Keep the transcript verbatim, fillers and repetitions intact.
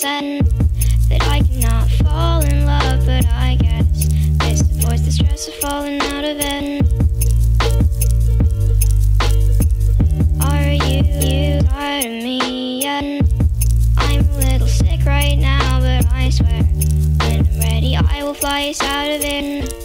said that I cannot fall in love, but I guess this avoids the stress of falling out of it. Are you, you tired of me yet? I'm a little sick right now, but I swear when I'm ready I will fly us out of it.